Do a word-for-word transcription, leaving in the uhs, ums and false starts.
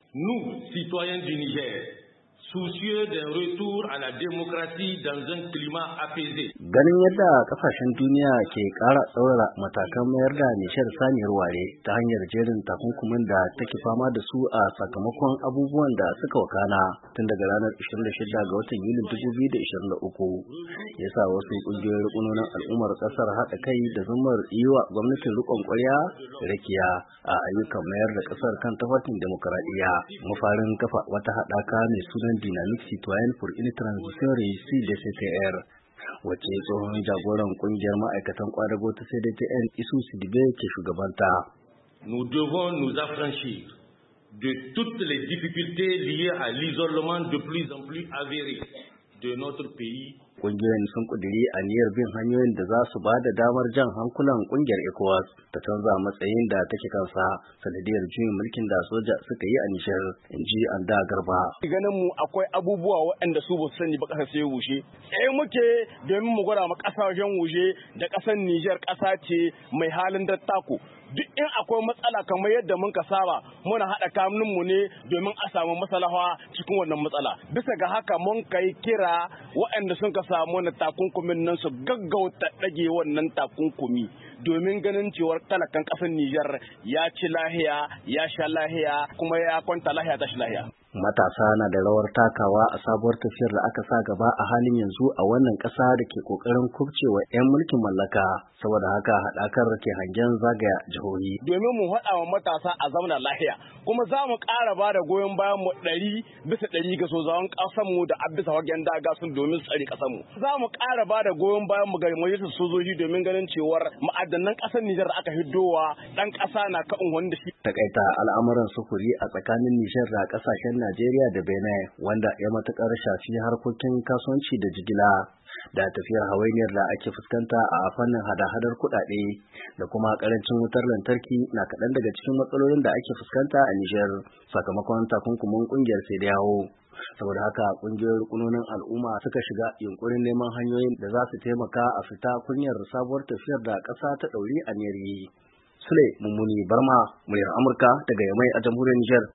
Nous, citoyens du Niger, soucieux d'un retour à la démocratie dans un climat apaisé. Ganin yadda kasashen duniya ke ƙara tsaurara matakan mayar da Nijar saniyar ware ta hanyar jerin takunkumin da take fama da su a sakamakon abubuwan da suka wakana tun daga ranar ishirin da shida ga watan Yulin dubu biyu da ishirin da uku ya sa wasu ƙungiyoyin rukunonin al'ummar ƙasar haɗa kai da zumar yi wa gwamnatin riƙon ƙwarya rakiya a ayyukan mayar da ƙasar kan tafarkin demokaradiyya. Mafarin kafa wata haɗaka mai sunan Dynamique Citoyenne pour une Transition Réussie D C T R wacce tsohon jagoran kungiyar ma'aikatan kwadago ta C D T N Isu Sidibe ke shugabanta. Nous devons nous affranchir de toutes les difficultés liées à l'isolement de plus en plus avéré de notre pays. Kungiyoyin sun kuduri aniyar bin hanyoyin da za su ba da damar jan hankulan kungiyar ECOWAS ta canza matsayin da take kansa sanadiyar juyin mulkin da soja suka yi a Nijar, in ji Anda Garba. Ganin mu akwai abubuwa waɗanda su ba su sani ba ƙasa sai wushe. Tsaye muke domin mu gwada ma ƙasashen wushe da ƙasar Nijar ƙasa ce mai halin dattako. Duk in akwai matsala kamar yadda mun ka saba muna haɗa kamun mu ne domin a samu maslaha cikin wannan matsala. Bisa ga haka mun kai kira waɗanda sun ka samu na takunkumin nan su gaggauta ɗage wannan takunkumi domin ganin cewar talakan ƙasar Nijar ya ci lahiya, ya sha lahiya, kuma ya kwanta lahiya ta shi lahiya. Matasa na da rawar takawa a sabuwar tafiyar da aka sa gaba a halin yanzu a wannan ƙasa da ke ƙoƙarin kubcewa 'yan mulkin mallaka, saboda haka haɗakar ke hangen zagaya jihohi. Domin mu haɗa wa matasa a zauna lahiya, kuma za mu ƙara ba da goyon bayan mu ɗari bisa ɗari ga sozawan ƙasarmu da abisa wajen daga sun domin tsare ƙasarmu. Za mu ƙara ba da goyon bayan mu ga majalisar sojoji domin ganin cewar ma'adanan ƙasar Nijar da aka hiddowa ɗan ƙasa na ka unhwani da shi. Takaita al'amuran sufuri a tsakanin Nijar da ƙasashen Najeriya da Benin wanda ya matuƙar shafi harkokin kasuwanci da jigila da tafiyar hawainiyar da ake fuskanta a fannin hada-hadar kuɗaɗe da kuma ƙarancin wutar lantarki na kaɗan daga cikin matsalolin da ake fuskanta a Nijar sakamakon takunkumin ƙungiyar sai da yawo. Saboda haka ƙungiyoyin rukunonin al'umma suka shiga yunkurin neman hanyoyin da za su taimaka a fita kunyar sabuwar tafiyar da ƙasa ta ɗauri a Neri. Sule Mummuni Barma, muryar Amurka daga Yamai a jamhuriyar Nijar.